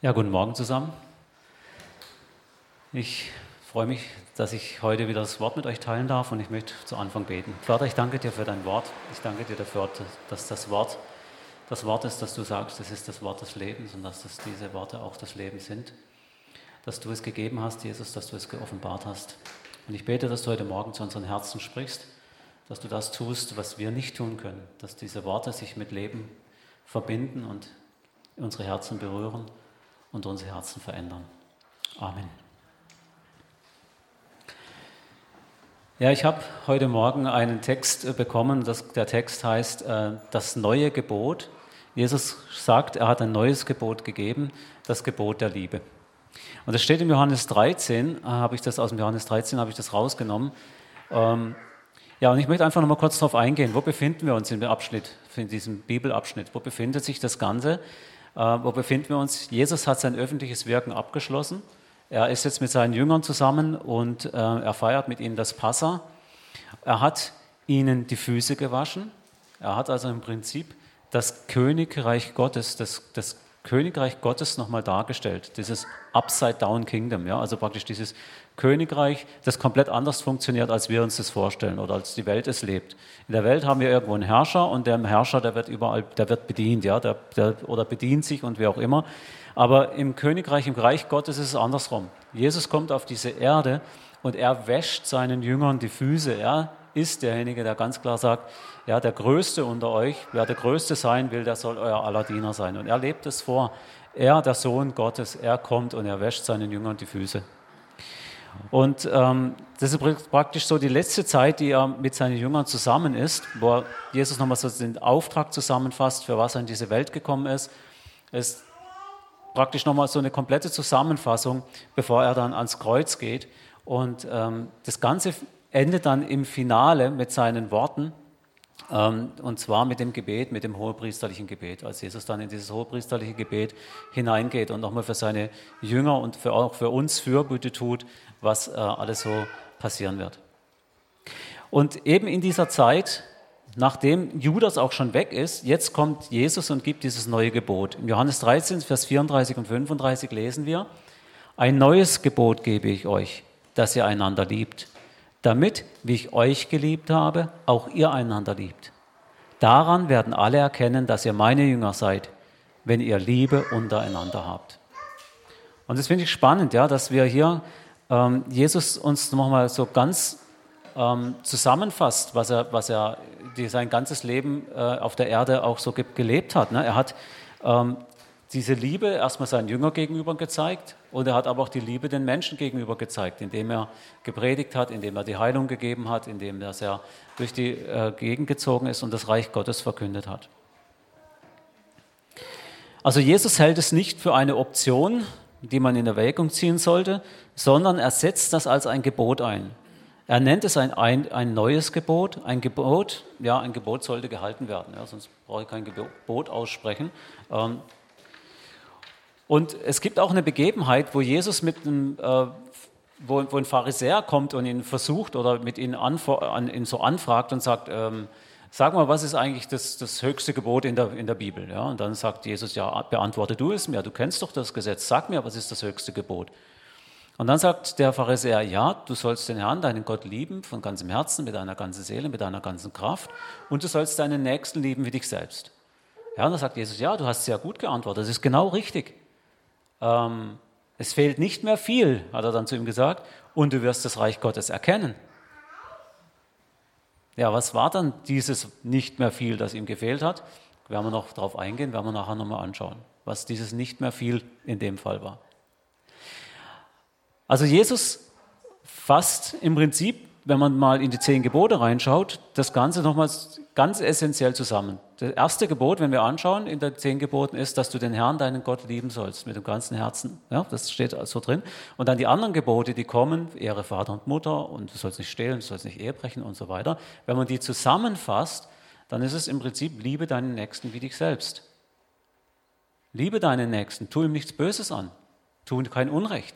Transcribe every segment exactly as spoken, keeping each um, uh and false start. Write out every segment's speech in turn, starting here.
Ja, guten Morgen zusammen. Ich freue mich, dass ich heute wieder das Wort mit euch teilen darf und ich möchte zu Anfang beten. Vater, ich danke dir für dein Wort. Ich danke dir dafür, dass das Wort das Wort ist, das du sagst, das ist das Wort des Lebens und dass das diese Worte auch das Leben sind. Dass du es gegeben hast, Jesus, dass du es geoffenbart hast. Und ich bete, dass du heute Morgen zu unseren Herzen sprichst, dass du das tust, was wir nicht tun können, dass diese Worte sich mit Leben verbinden und unsere Herzen berühren und unsere Herzen verändern. Amen. Ja, ich habe heute Morgen einen Text bekommen, das, der Text heißt äh, das neue Gebot. Jesus sagt, er hat ein neues Gebot gegeben, das Gebot der Liebe. Und das steht im Johannes dreizehn, äh, habe ich das aus dem Johannes dreizehn habe ich das rausgenommen. Ähm, ja, und ich möchte einfach noch mal kurz darauf eingehen, wo befinden wir uns in dem Abschnitt, in diesem Bibelabschnitt, wo befindet sich das Ganze? Äh, wo befinden wir uns? Jesus hat sein öffentliches Wirken abgeschlossen. Er ist jetzt mit seinen Jüngern zusammen und äh, er feiert mit ihnen das Passa. Er hat ihnen die Füße gewaschen. Er hat also im Prinzip das Königreich Gottes, das, das Königreich Gottes nochmal dargestellt. Dieses Upside-Down-Kingdom, ja? Also praktisch dieses Königreich, das komplett anders funktioniert, als wir uns das vorstellen oder als die Welt es lebt. In der Welt haben wir irgendwo einen Herrscher und der Herrscher, der wird überall, der wird bedient, ja? der, der, oder bedient sich und wie auch immer. Aber im Königreich, im Reich Gottes ist es andersrum. Jesus kommt auf diese Erde und er wäscht seinen Jüngern die Füße. Er ist derjenige, der ganz klar sagt, ja, der Größte unter euch, wer der Größte sein will, der soll euer aller Diener sein. Und er lebt es vor. Er, der Sohn Gottes, er kommt und er wäscht seinen Jüngern die Füße. Und ähm, das ist praktisch so die letzte Zeit, die er mit seinen Jüngern zusammen ist, wo Jesus nochmal so den Auftrag zusammenfasst, für was er in diese Welt gekommen ist. Es ist praktisch nochmal so eine komplette Zusammenfassung, bevor er dann ans Kreuz geht. Und ähm, das Ganze endet dann im Finale mit seinen Worten, ähm, und zwar mit dem Gebet, mit dem hohepriesterlichen Gebet, als Jesus dann in dieses hohepriesterliche Gebet hineingeht und nochmal für seine Jünger und für, auch für uns Fürbitte tut, was äh, alles so passieren wird. Und eben in dieser Zeit, nachdem Judas auch schon weg ist, jetzt kommt Jesus und gibt dieses neue Gebot. In Johannes dreizehn, Vers vierunddreißig und fünfunddreißig lesen wir, ein neues Gebot gebe ich euch, dass ihr einander liebt, damit, wie ich euch geliebt habe, auch ihr einander liebt. Daran werden alle erkennen, dass ihr meine Jünger seid, wenn ihr Liebe untereinander habt. Und das finde ich spannend, ja, dass wir hier ähm, Jesus uns nochmal so ganz ähm, zusammenfasst, was er, was er die, sein ganzes Leben äh, auf der Erde auch so ge- gelebt hat. Ne? Er hat ähm, diese Liebe erstmal seinen Jüngern gegenüber gezeigt und er hat aber auch die Liebe den Menschen gegenüber gezeigt, indem er gepredigt hat, indem er die Heilung gegeben hat, indem er sehr durch die äh, Gegend gezogen ist und das Reich Gottes verkündet hat. Also Jesus hält es nicht für eine Option, die man in Erwägung ziehen sollte, sondern er setzt das als ein Gebot ein. Er nennt es ein, ein, ein neues Gebot. Ein Gebot, ja, ein Gebot sollte gehalten werden, ja, sonst brauche ich kein Gebot aussprechen. Ähm, Und es gibt auch eine Begebenheit, wo Jesus mit einem, äh, wo, wo ein Pharisäer kommt und ihn versucht oder mit ihm an, ihn so anfragt und sagt, ähm, sag mal, was ist eigentlich das, das höchste Gebot in der, in der Bibel? Ja, und dann sagt Jesus, ja, beantworte du es mir, du kennst doch das Gesetz, sag mir, was ist das höchste Gebot? Und dann sagt der Pharisäer, ja, du sollst den Herrn, deinen Gott lieben, von ganzem Herzen, mit deiner ganzen Seele, mit deiner ganzen Kraft und du sollst deinen Nächsten lieben wie dich selbst. Ja, und dann sagt Jesus, ja, du hast sehr gut geantwortet, das ist genau richtig. Ähm, es fehlt nicht mehr viel, hat er dann zu ihm gesagt, und du wirst das Reich Gottes erkennen. Ja, was war dann dieses nicht mehr viel, das ihm gefehlt hat? Werden wir noch darauf eingehen, werden wir nachher nochmal anschauen, was dieses nicht mehr viel in dem Fall war. Also Jesus fasst im Prinzip, wenn man mal in die zehn Gebote reinschaut, das Ganze nochmal ganz essentiell zusammen. Das erste Gebot, wenn wir anschauen in den zehn Geboten, ist, dass du den Herrn, deinen Gott, lieben sollst, mit dem ganzen Herzen. Ja, das steht so drin. Und dann die anderen Gebote, die kommen, Ehre Vater und Mutter und du sollst nicht stehlen, du sollst nicht Ehe brechen und so weiter. Wenn man die zusammenfasst, dann ist es im Prinzip, liebe deinen Nächsten wie dich selbst. Liebe deinen Nächsten, tu ihm nichts Böses an, tu ihm kein Unrecht.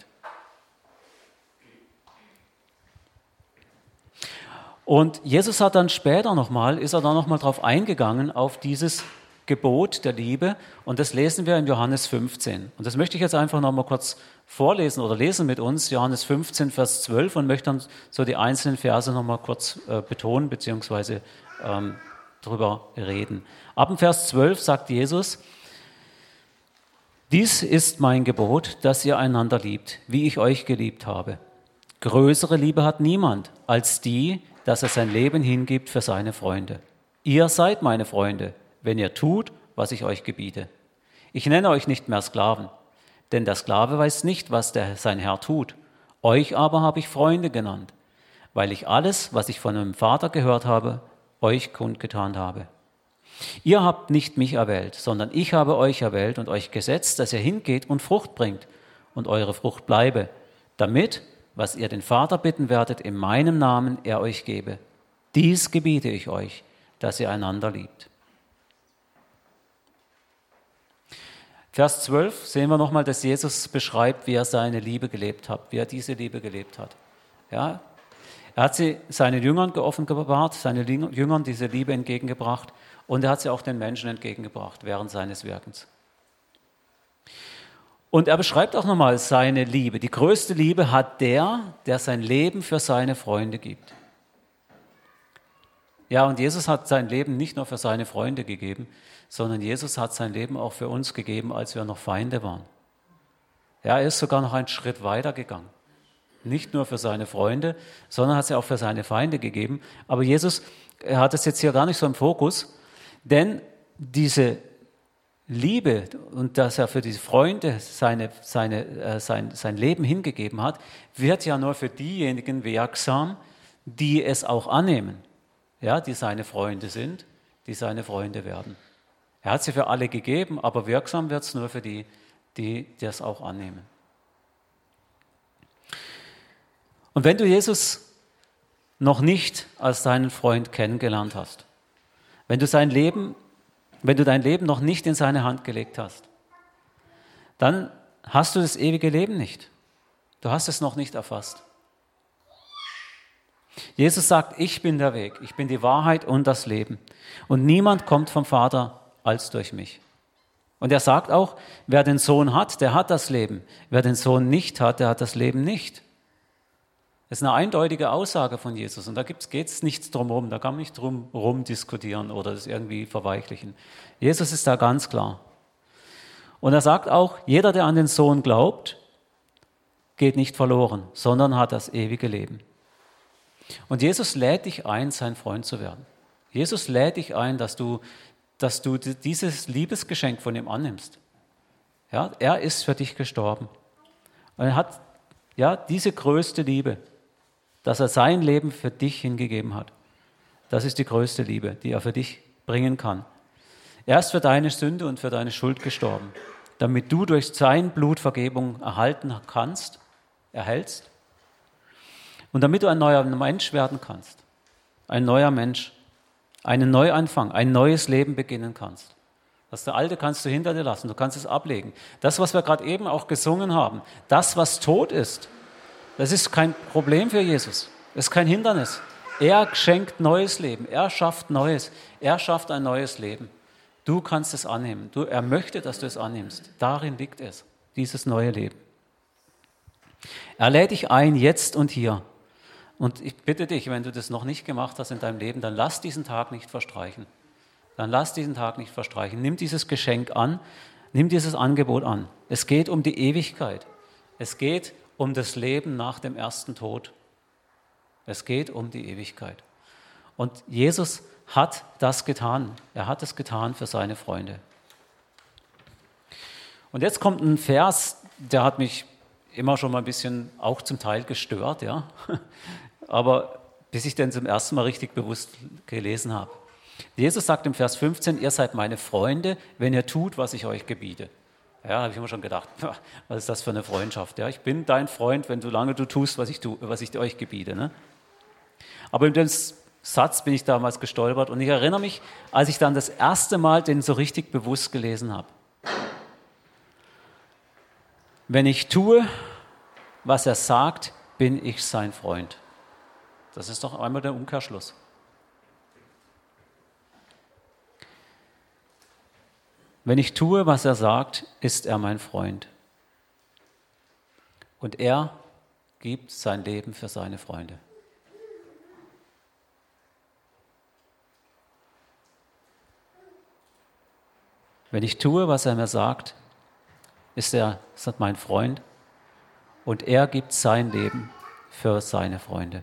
Und Jesus hat dann später nochmal, ist er dann nochmal drauf eingegangen, auf dieses Gebot der Liebe und das lesen wir in Johannes fünfzehn. Und das möchte ich jetzt einfach noch mal kurz vorlesen oder lesen mit uns, Johannes fünfzehn, Vers zwölf, und möchte dann so die einzelnen Verse noch mal kurz äh, betonen bzw. Ähm, darüber reden. Ab dem Vers zwölf sagt Jesus: Dies ist mein Gebot, dass ihr einander liebt, wie ich euch geliebt habe. Größere Liebe hat niemand als die, dass er sein Leben hingibt für seine Freunde. Ihr seid meine Freunde, wenn ihr tut, was ich euch gebiete. Ich nenne euch nicht mehr Sklaven, denn der Sklave weiß nicht, was der, sein Herr tut. Euch aber habe ich Freunde genannt, weil ich alles, was ich von meinem Vater gehört habe, euch kundgetan habe. Ihr habt nicht mich erwählt, sondern ich habe euch erwählt und euch gesetzt, dass ihr hingeht und Frucht bringt und eure Frucht bleibe, damit, was ihr den Vater bitten werdet, in meinem Namen er euch gebe. Dies gebiete ich euch, dass ihr einander liebt. Vers zwölf sehen wir nochmal, dass Jesus beschreibt, wie er seine Liebe gelebt hat, wie er diese Liebe gelebt hat. Ja, er hat sie seinen Jüngern geoffenbart, seinen Jüngern diese Liebe entgegengebracht und er hat sie auch den Menschen entgegengebracht während seines Wirkens. Und er beschreibt auch nochmal seine Liebe. Die größte Liebe hat der, der sein Leben für seine Freunde gibt. Ja, und Jesus hat sein Leben nicht nur für seine Freunde gegeben, sondern Jesus hat sein Leben auch für uns gegeben, als wir noch Feinde waren. Ja, er ist sogar noch einen Schritt weiter gegangen. Nicht nur für seine Freunde, sondern hat es auch für seine Feinde gegeben. Aber Jesus, er hat es jetzt hier gar nicht so im Fokus, denn diese Liebe und dass er für diese Freunde seine, seine, äh, sein, sein Leben hingegeben hat, wird ja nur für diejenigen wirksam, die es auch annehmen, ja, die seine Freunde sind, die seine Freunde werden. Er hat sie für alle gegeben, aber wirksam wird es nur für die, die das auch annehmen. Und wenn du Jesus noch nicht als deinen Freund kennengelernt hast, wenn du sein Leben, wenn du dein Leben noch nicht in seine Hand gelegt hast, dann hast du das ewige Leben nicht. Du hast es noch nicht erfasst. Jesus sagt, ich bin der Weg, ich bin die Wahrheit und das Leben. Und niemand kommt vom Vater als durch mich. Und er sagt auch, wer den Sohn hat, der hat das Leben. Wer den Sohn nicht hat, der hat das Leben nicht. Das ist eine eindeutige Aussage von Jesus und da geht es nichts drum herum, da kann man nicht drum herum diskutieren oder das irgendwie verweichlichen. Jesus ist da ganz klar. Und er sagt auch, jeder, der an den Sohn glaubt, geht nicht verloren, sondern hat das ewige Leben. Und Jesus lädt dich ein, sein Freund zu werden. Jesus lädt dich ein, dass du, dass du dieses Liebesgeschenk von ihm annimmst. Ja, er ist für dich gestorben. Und er hat ja, diese größte Liebe, dass er sein Leben für dich hingegeben hat. Das ist die größte Liebe, die er für dich bringen kann. Er ist für deine Sünde und für deine Schuld gestorben, damit du durch sein Blut Vergebung erhalten kannst, erhältst und damit du ein neuer Mensch werden kannst. Ein neuer Mensch, einen Neuanfang, ein neues Leben beginnen kannst. Das Alte kannst du hinter dir lassen, du kannst es ablegen. Das, was wir gerade eben auch gesungen haben, das, was tot ist, das ist kein Problem für Jesus. Das ist kein Hindernis. Er schenkt neues Leben. Er schafft Neues. Er schafft ein neues Leben. Du kannst es annehmen. Du, er möchte, dass du es annimmst. Darin liegt es, dieses neue Leben. Er lädt dich ein, jetzt und hier. Und ich bitte dich, wenn du das noch nicht gemacht hast in deinem Leben, dann lass diesen Tag nicht verstreichen. Dann lass diesen Tag nicht verstreichen. Nimm dieses Geschenk an. Nimm dieses Angebot an. Es geht um die Ewigkeit. Es geht um das Leben nach dem ersten Tod. Es geht um die Ewigkeit. Und Jesus hat das getan. Er hat es getan für seine Freunde. Und jetzt kommt ein Vers, der hat mich immer schon mal ein bisschen auch zum Teil gestört, ja. Aber bis ich den zum ersten Mal richtig bewusst gelesen habe. Jesus sagt im Vers fünfzehn, ihr seid meine Freunde, wenn ihr tut, was ich euch gebiete. Ja, habe ich immer schon gedacht, was ist das für eine Freundschaft? Ja, ich bin dein Freund, wenn du lange du tust, was ich, tu, was ich euch gebiete. Ne? Aber in dem Satz bin ich damals gestolpert und ich erinnere mich, als ich dann das erste Mal den so richtig bewusst gelesen habe. Wenn ich tue, was er sagt, bin ich sein Freund. Das ist doch einmal der Umkehrschluss. Wenn ich tue, was er sagt, ist er mein Freund. Und er gibt sein Leben für seine Freunde. Wenn ich tue, was er mir sagt, ist er ist mein Freund und er gibt sein Leben für seine Freunde.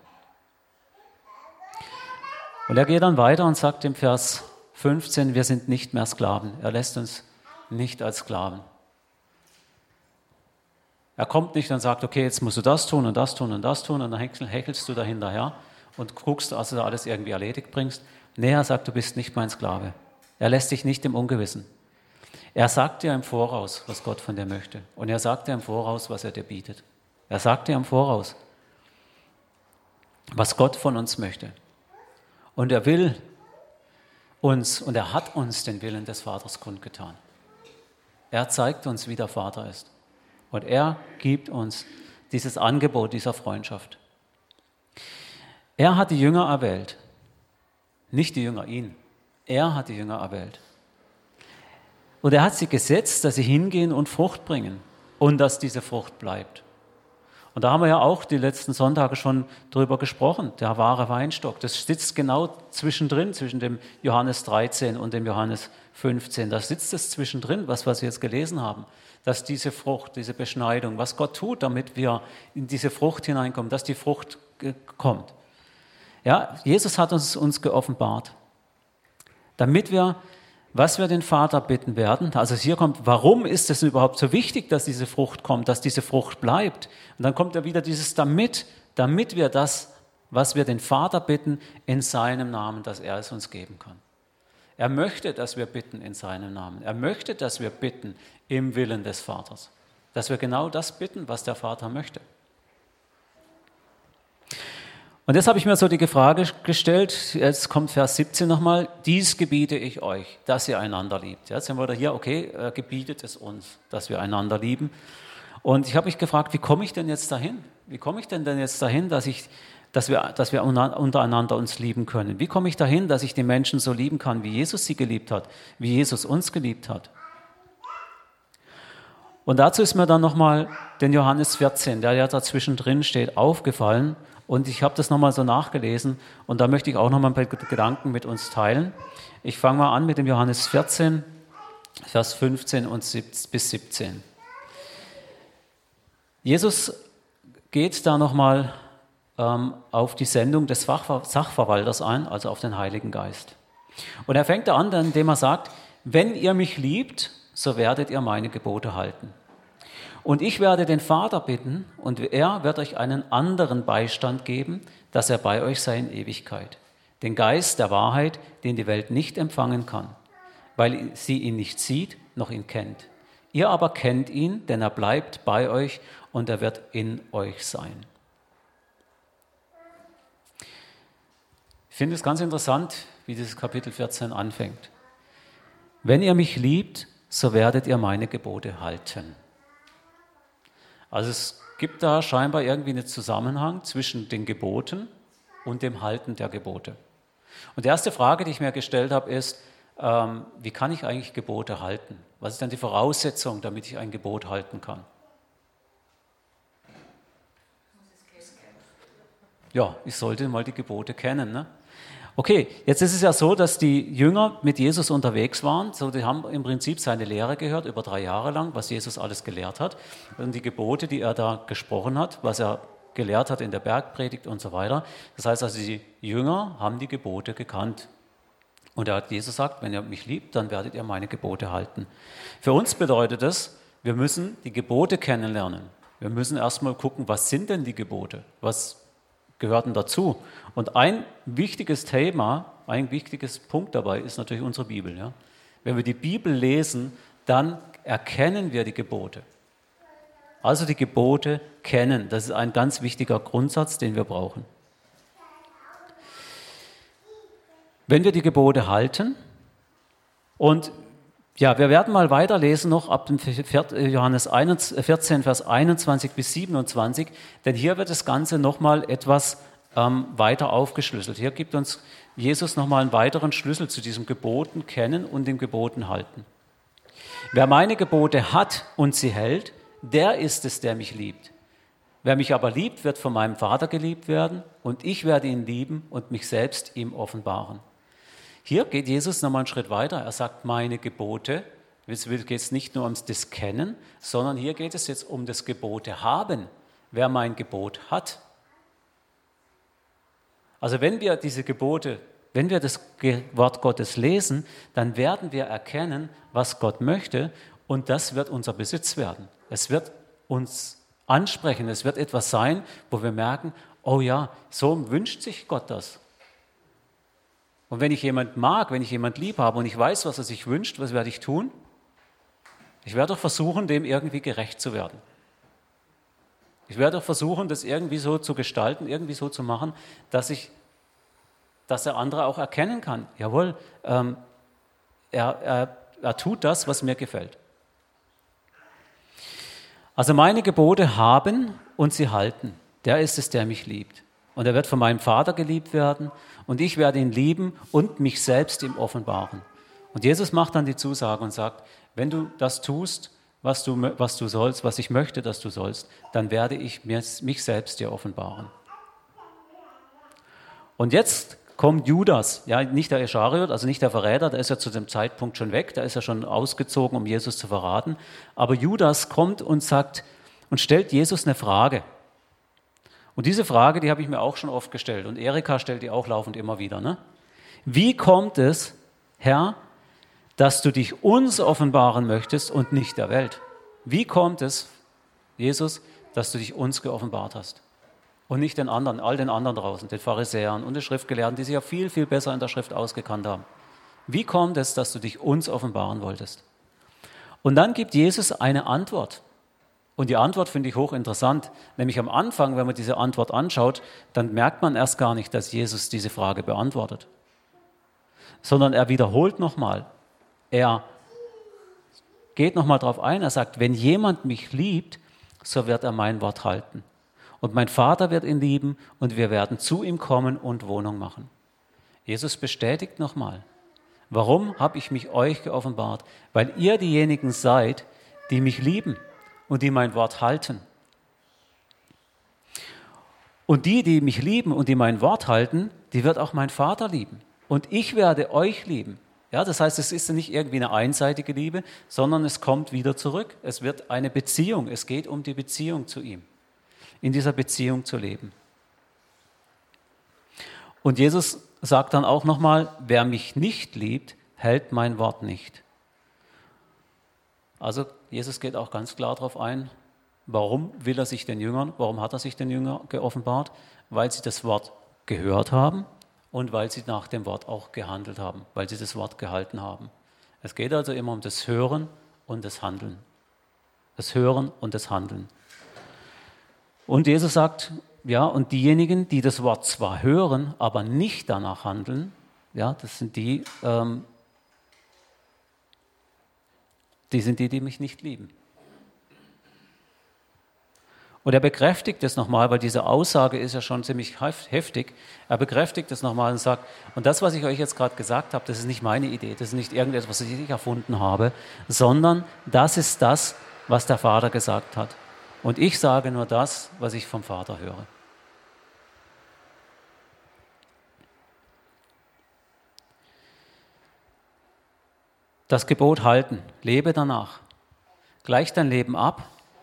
Und er geht dann weiter und sagt im Vers fünfzehn, wir sind nicht mehr Sklaven. Er lässt uns nicht als Sklaven. Er kommt nicht und sagt, okay, jetzt musst du das tun und das tun und das tun und dann hechelst du da hinterher und guckst, dass du da alles irgendwie erledigt bringst. Nee, er sagt, du bist nicht mein Sklave. Er lässt dich nicht im Ungewissen. Er sagt dir im Voraus, was Gott von dir möchte. Und er sagt dir im Voraus, was er dir bietet. Er sagt dir im Voraus, was Gott von uns möchte. Und er will uns, und er hat uns den Willen des Vaters kundgetan. Er zeigt uns, wie der Vater ist. Und er gibt uns dieses Angebot dieser Freundschaft. Er hat die Jünger erwählt. Nicht die Jünger ihn. Er hat die Jünger erwählt. Und er hat sie gesetzt, dass sie hingehen und Frucht bringen und dass diese Frucht bleibt. Und da haben wir ja auch die letzten Sonntage schon drüber gesprochen, der wahre Weinstock. Das sitzt genau zwischendrin, zwischen dem Johannes dreizehn und dem Johannes fünfzehn. Da sitzt es zwischendrin, was wir jetzt gelesen haben, dass diese Frucht, diese Beschneidung, was Gott tut, damit wir in diese Frucht hineinkommen, dass die Frucht kommt. Ja, Jesus hat uns, uns geoffenbart, damit wir, was wir den Vater bitten werden, also hier kommt, warum ist es überhaupt so wichtig, dass diese Frucht kommt, dass diese Frucht bleibt? Und dann kommt ja wieder dieses damit, damit wir das, was wir den Vater bitten, in seinem Namen, dass er es uns geben kann. Er möchte, dass wir bitten in seinem Namen. Er möchte, dass wir bitten im Willen des Vaters. Dass wir genau das bitten, was der Vater möchte. Und jetzt habe ich mir so die Frage gestellt, jetzt kommt Vers siebzehn nochmal, dies gebiete ich euch, dass ihr einander liebt. Jetzt sind wir da hier, okay, er gebietet es uns, dass wir einander lieben. Und ich habe mich gefragt, wie komme ich denn jetzt dahin? Wie komme ich denn, denn jetzt dahin, dass, ich, dass, wir, dass wir untereinander uns lieben können? Wie komme ich dahin, dass ich die Menschen so lieben kann, wie Jesus sie geliebt hat, wie Jesus uns geliebt hat? Und dazu ist mir dann nochmal den Johannes vierzehn, der ja da zwischendrin steht, aufgefallen. Und ich habe das nochmal so nachgelesen und da möchte ich auch nochmal ein paar Gedanken mit uns teilen. Ich fange mal an mit dem Johannes vierzehn, Vers fünfzehn und bis siebzehn. Jesus geht da nochmal ähm, auf die Sendung des Fachver- Sachverwalters ein, also auf den Heiligen Geist. Und er fängt da an, indem er sagt, wenn ihr mich liebt, so werdet ihr meine Gebote halten. Und ich werde den Vater bitten, und er wird euch einen anderen Beistand geben, dass er bei euch sei in Ewigkeit. Den Geist der Wahrheit, den die Welt nicht empfangen kann, weil sie ihn nicht sieht, noch ihn kennt. Ihr aber kennt ihn, denn er bleibt bei euch und er wird in euch sein. Ich finde es ganz interessant, wie dieses Kapitel vierzehn anfängt. Wenn ihr mich liebt, so werdet ihr meine Gebote halten. Also es gibt da scheinbar irgendwie einen Zusammenhang zwischen den Geboten und dem Halten der Gebote. Und die erste Frage, die ich mir gestellt habe, ist, ähm, wie kann ich eigentlich Gebote halten? Was ist denn die Voraussetzung, damit ich ein Gebot halten kann? Ja, ich sollte mal die Gebote kennen, ne? Okay, jetzt ist es ja so, dass die Jünger mit Jesus unterwegs waren. So, die haben im Prinzip seine Lehre gehört, über drei Jahre lang, was Jesus alles gelehrt hat. Und die Gebote, die er da gesprochen hat, was er gelehrt hat in der Bergpredigt und so weiter. Das heißt also, die Jünger haben die Gebote gekannt. Und er hat Jesus gesagt, wenn ihr mich liebt, dann werdet ihr meine Gebote halten. Für uns bedeutet das, wir müssen die Gebote kennenlernen. Wir müssen erstmal gucken, was sind denn die Gebote? Was gehörten dazu. Und ein wichtiges Thema, ein wichtiges Punkt dabei ist natürlich unsere Bibel. Ja? Wenn wir die Bibel lesen, dann erkennen wir die Gebote. Also die Gebote kennen, das ist ein ganz wichtiger Grundsatz, den wir brauchen. Wenn wir die Gebote halten, und ja, wir werden mal weiterlesen noch ab dem Johannes vierzehn, Vers einundzwanzig bis siebenundzwanzig, denn hier wird das Ganze nochmal etwas ähm, weiter aufgeschlüsselt. Hier gibt uns Jesus nochmal einen weiteren Schlüssel zu diesem Geboten kennen und dem Geboten halten. Wer meine Gebote hat und sie hält, der ist es, der mich liebt. Wer mich aber liebt, wird von meinem Vater geliebt werden und ich werde ihn lieben und mich selbst ihm offenbaren. Hier geht Jesus nochmal einen Schritt weiter. Er sagt, meine Gebote. Es geht es nicht nur ums das Kennen, sondern hier geht es jetzt um das Gebote haben. Wer mein Gebot hat. Also wenn wir diese Gebote, wenn wir das Wort Gottes lesen, dann werden wir erkennen, was Gott möchte und das wird unser Besitz werden. Es wird uns ansprechen, es wird etwas sein, wo wir merken, oh ja, so wünscht sich Gott das. Und wenn ich jemanden mag, wenn ich jemanden lieb habe und ich weiß, was er sich wünscht, was werde ich tun? Ich werde doch versuchen, dem irgendwie gerecht zu werden. Ich werde doch versuchen, das irgendwie so zu gestalten, irgendwie so zu machen, dass ich, dass der andere auch erkennen kann, jawohl, ähm, er, er, er tut das, was mir gefällt. Also meine Gebote haben und sie halten. Der ist es, der mich liebt. Und er wird von meinem Vater geliebt werden und ich werde ihn lieben und mich selbst ihm offenbaren. Und Jesus macht dann die Zusage und sagt, wenn du das tust, was du, was du sollst, was ich möchte, dass du sollst, dann werde ich mir, mich selbst dir offenbaren. Und jetzt kommt Judas, ja nicht der Ischariot, also nicht der Verräter, der ist ja zu dem Zeitpunkt schon weg, der ist ja schon ausgezogen, um Jesus zu verraten. Aber Judas kommt und sagt und stellt Jesus eine Frage. Und diese Frage, die habe ich mir auch schon oft gestellt und Erika stellt die auch laufend immer wieder. Ne? Wie kommt es, Herr, dass du dich uns offenbaren möchtest und nicht der Welt? Wie kommt es, Jesus, dass du dich uns geoffenbart hast und nicht den anderen, all den anderen draußen, den Pharisäern und den Schriftgelehrten, die sich ja viel, viel besser in der Schrift ausgekannt haben? Wie kommt es, dass du dich uns offenbaren wolltest? Und dann gibt Jesus eine Antwort. Und die Antwort finde ich hochinteressant, nämlich am Anfang, wenn man diese Antwort anschaut, dann merkt man erst gar nicht, dass Jesus diese Frage beantwortet, sondern er wiederholt nochmal. Er geht nochmal darauf ein, er sagt, wenn jemand mich liebt, so wird er mein Wort halten. Und mein Vater wird ihn lieben und wir werden zu ihm kommen und Wohnung machen. Jesus bestätigt nochmal, warum habe ich mich euch geoffenbart? Weil ihr diejenigen seid, die mich lieben und die mein Wort halten. Und die, die mich lieben und die mein Wort halten, die wird auch mein Vater lieben. Und ich werde euch lieben. Ja, das heißt, es ist nicht irgendwie eine einseitige Liebe, sondern es kommt wieder zurück. Es wird eine Beziehung. Es geht um die Beziehung zu ihm. In dieser Beziehung zu leben. Und Jesus sagt dann auch nochmal, wer mich nicht liebt, hält mein Wort nicht. Also Jesus geht auch ganz klar darauf ein, warum will er sich den Jüngern, warum hat er sich den Jüngern geoffenbart? Weil sie das Wort gehört haben und weil sie nach dem Wort auch gehandelt haben, weil sie das Wort gehalten haben. Es geht also immer um das Hören und das Handeln. Das Hören und das Handeln. Und Jesus sagt, ja, und diejenigen, die das Wort zwar hören, aber nicht danach handeln, ja, das sind die, ähm, die sind die, die mich nicht lieben. Und er bekräftigt das nochmal, weil diese Aussage ist ja schon ziemlich heftig. Er bekräftigt das nochmal und sagt, und das, was ich euch jetzt gerade gesagt habe, das ist nicht meine Idee, das ist nicht irgendetwas, was ich erfunden habe, sondern das ist das, was der Vater gesagt hat. Und ich sage nur das, was ich vom Vater höre. Das Gebot halten, lebe danach. Gleich dein Leben ab.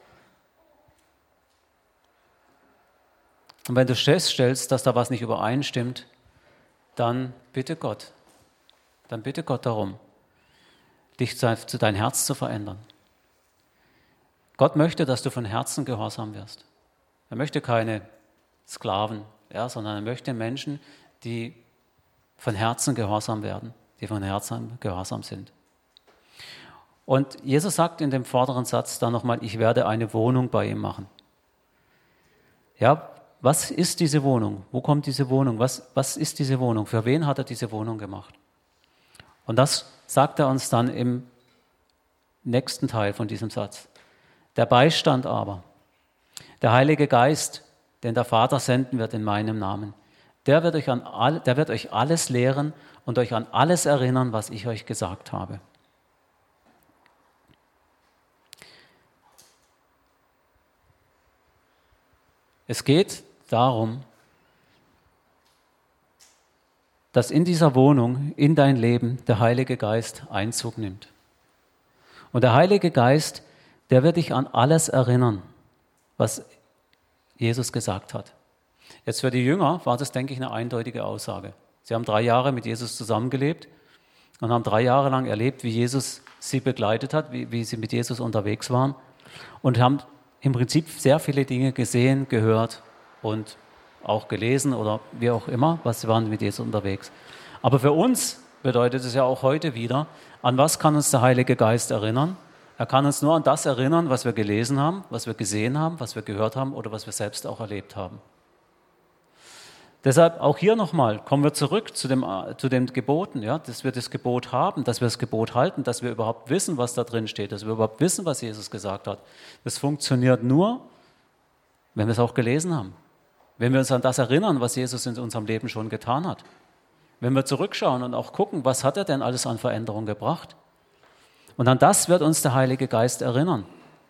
Und wenn du feststellst, dass da was nicht übereinstimmt, dann bitte Gott. Dann bitte Gott darum, dich zu dein Herz zu verändern. Gott möchte, dass du von Herzen gehorsam wirst. Er möchte keine Sklaven, ja, sondern er möchte Menschen, die von Herzen gehorsam werden, die von Herzen gehorsam sind. Und Jesus sagt in dem vorderen Satz dann nochmal, ich werde eine Wohnung bei ihm machen. Ja, was ist diese Wohnung? Wo kommt diese Wohnung? Was, was ist diese Wohnung? Für wen hat er diese Wohnung gemacht? Und das sagt er uns dann im nächsten Teil von diesem Satz. Der Beistand aber, der Heilige Geist, den der Vater senden wird in meinem Namen, der wird euch, an all, der wird euch alles lehren und euch an alles erinnern, was ich euch gesagt habe. Es geht darum, dass in dieser Wohnung, in dein Leben, der Heilige Geist Einzug nimmt. Und der Heilige Geist, der wird dich an alles erinnern, was Jesus gesagt hat. Jetzt für die Jünger war das, denke ich, eine eindeutige Aussage. Sie haben drei Jahre mit Jesus zusammengelebt und haben drei Jahre lang erlebt, wie Jesus sie begleitet hat, wie, wie sie mit Jesus unterwegs waren und haben im Prinzip sehr viele Dinge gesehen, gehört und auch gelesen oder wie auch immer, was sie waren mit Jesus unterwegs. Aber für uns bedeutet es ja auch heute wieder, an was kann uns der Heilige Geist erinnern? Er kann uns nur an das erinnern, was wir gelesen haben, was wir gesehen haben, was wir gehört haben oder was wir selbst auch erlebt haben. Deshalb auch hier nochmal, kommen wir zurück zu, dem, zu den Geboten, ja, dass wir das Gebot haben, dass wir das Gebot halten, dass wir überhaupt wissen, was da drin steht, dass wir überhaupt wissen, was Jesus gesagt hat. Das funktioniert nur, wenn wir es auch gelesen haben. Wenn wir uns an das erinnern, was Jesus in unserem Leben schon getan hat. Wenn wir zurückschauen und auch gucken, was hat er denn alles an Veränderung gebracht? Und an das wird uns der Heilige Geist erinnern.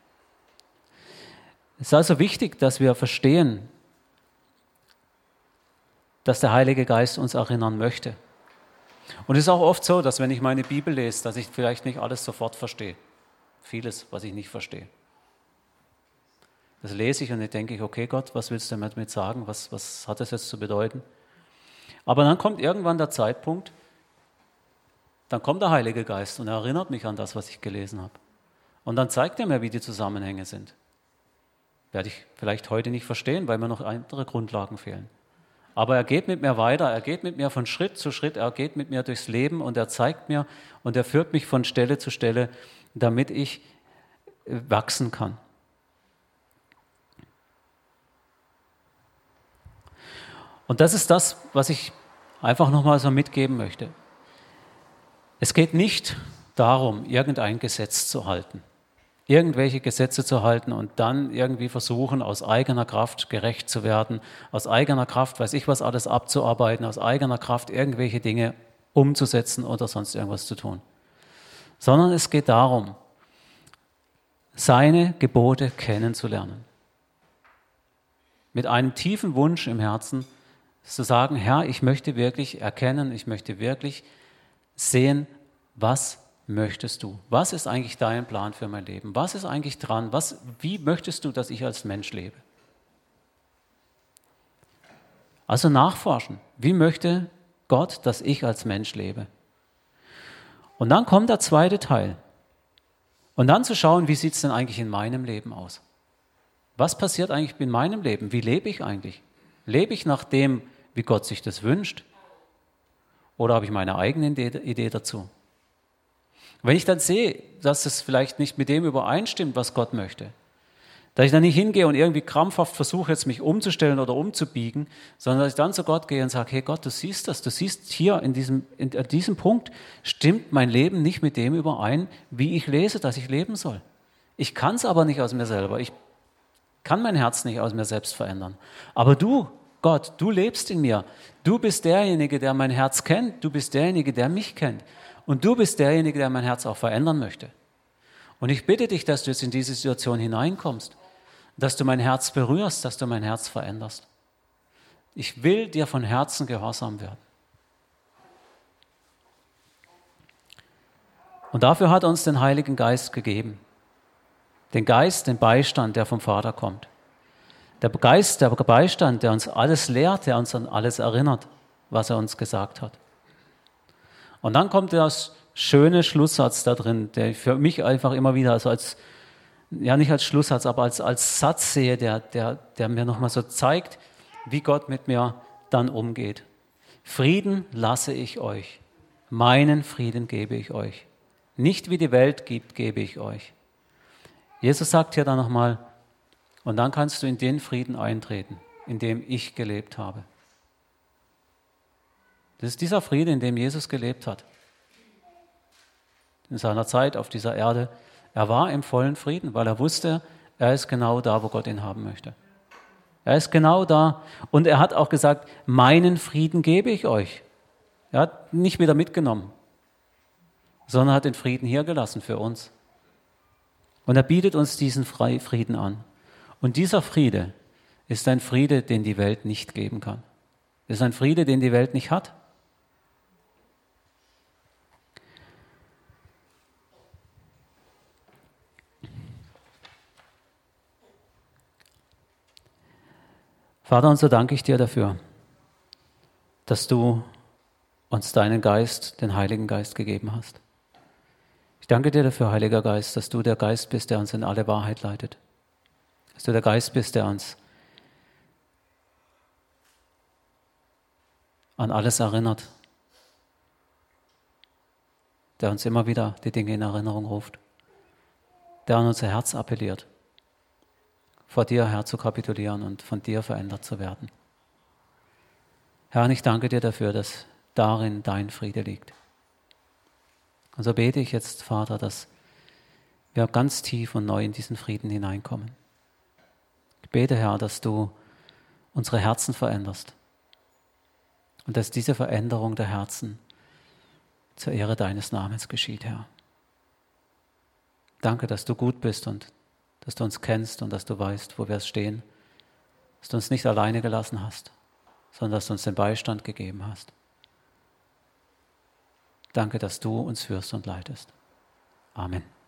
Es ist also wichtig, dass wir verstehen, dass der Heilige Geist uns erinnern möchte. Und es ist auch oft so, dass wenn ich meine Bibel lese, dass ich vielleicht nicht alles sofort verstehe. Vieles, was ich nicht verstehe. Das lese ich und dann denke ich, okay Gott, was willst du damit sagen? Was, was hat das jetzt zu bedeuten? Aber dann kommt irgendwann der Zeitpunkt, dann kommt der Heilige Geist und er erinnert mich an das, was ich gelesen habe. Und dann zeigt er mir, wie die Zusammenhänge sind. Werde ich vielleicht heute nicht verstehen, weil mir noch andere Grundlagen fehlen. Aber er geht mit mir weiter, er geht mit mir von Schritt zu Schritt, er geht mit mir durchs Leben und er zeigt mir und er führt mich von Stelle zu Stelle, damit ich wachsen kann. Und das ist das, was ich einfach nochmal so mitgeben möchte. Es geht nicht darum, irgendein Gesetz zu halten, irgendwelche Gesetze zu halten und dann irgendwie versuchen, aus eigener Kraft gerecht zu werden, aus eigener Kraft, weiß ich was, alles abzuarbeiten, aus eigener Kraft irgendwelche Dinge umzusetzen oder sonst irgendwas zu tun. Sondern es geht darum, seine Gebote kennenzulernen. Mit einem tiefen Wunsch im Herzen, zu sagen, Herr, ich möchte wirklich erkennen, ich möchte wirklich sehen, was möchtest du? Was ist eigentlich dein Plan für mein Leben? Was ist eigentlich dran? Was, wie möchtest du, dass ich als Mensch lebe? Also nachforschen. Wie möchte Gott, dass ich als Mensch lebe? Und dann kommt der zweite Teil. Und dann zu schauen, wie sieht es denn eigentlich in meinem Leben aus? Was passiert eigentlich in meinem Leben? Wie lebe ich eigentlich? Lebe ich nach dem, wie Gott sich das wünscht? Oder habe ich meine eigene Idee dazu? Wenn ich dann sehe, dass es vielleicht nicht mit dem übereinstimmt, was Gott möchte, dass ich dann nicht hingehe und irgendwie krampfhaft versuche, jetzt mich umzustellen oder umzubiegen, sondern dass ich dann zu Gott gehe und sage, hey Gott, du siehst das, du siehst hier in diesem, in diesem Punkt, stimmt mein Leben nicht mit dem überein, wie ich lese, dass ich leben soll. Ich kann es aber nicht aus mir selber, ich kann mein Herz nicht aus mir selbst verändern. Aber du, Gott, du lebst in mir. Du bist derjenige, der mein Herz kennt. Du bist derjenige, der mich kennt. Und du bist derjenige, der mein Herz auch verändern möchte. Und ich bitte dich, dass du jetzt in diese Situation hineinkommst, dass du mein Herz berührst, dass du mein Herz veränderst. Ich will dir von Herzen gehorsam werden. Und dafür hat er uns den Heiligen Geist gegeben. Den Geist, den Beistand, der vom Vater kommt. Der Geist, der Beistand, der uns alles lehrt, der uns an alles erinnert, was er uns gesagt hat. Und dann kommt der schöne Schlusssatz da drin, der ich für mich einfach immer wieder also als, ja nicht als Schlusssatz, aber als, als Satz sehe, der, der, der mir nochmal so zeigt, wie Gott mit mir dann umgeht. Frieden lasse ich euch, meinen Frieden gebe ich euch. Nicht wie die Welt gibt, gebe ich euch. Jesus sagt hier dann nochmal, und dann kannst du in den Frieden eintreten, in dem ich gelebt habe. Das ist dieser Friede, in dem Jesus gelebt hat. In seiner Zeit auf dieser Erde. Er war im vollen Frieden, weil er wusste, er ist genau da, wo Gott ihn haben möchte. Er ist genau da. Und er hat auch gesagt, meinen Frieden gebe ich euch. Er hat nicht wieder mitgenommen, sondern hat den Frieden hier gelassen für uns. Und er bietet uns diesen Frieden an. Und dieser Friede ist ein Friede, den die Welt nicht geben kann. Ist ein Friede, den die Welt nicht hat. Vater, und so danke ich dir dafür, dass du uns deinen Geist, den Heiligen Geist, gegeben hast. Ich danke dir dafür, Heiliger Geist, dass du der Geist bist, der uns in alle Wahrheit leitet. Dass du der Geist bist, der uns an alles erinnert, der uns immer wieder die Dinge in Erinnerung ruft, der an unser Herz appelliert, vor dir, Herr, zu kapitulieren und von dir verändert zu werden. Herr, und ich danke dir dafür, dass darin dein Friede liegt. Und so bete ich jetzt, Vater, dass wir ganz tief und neu in diesen Frieden hineinkommen. Ich bete, Herr, dass du unsere Herzen veränderst und dass diese Veränderung der Herzen zur Ehre deines Namens geschieht, Herr. Danke, dass du gut bist und dass du uns kennst und dass du weißt, wo wir stehen, dass du uns nicht alleine gelassen hast, sondern dass du uns den Beistand gegeben hast. Danke, dass du uns führst und leitest. Amen.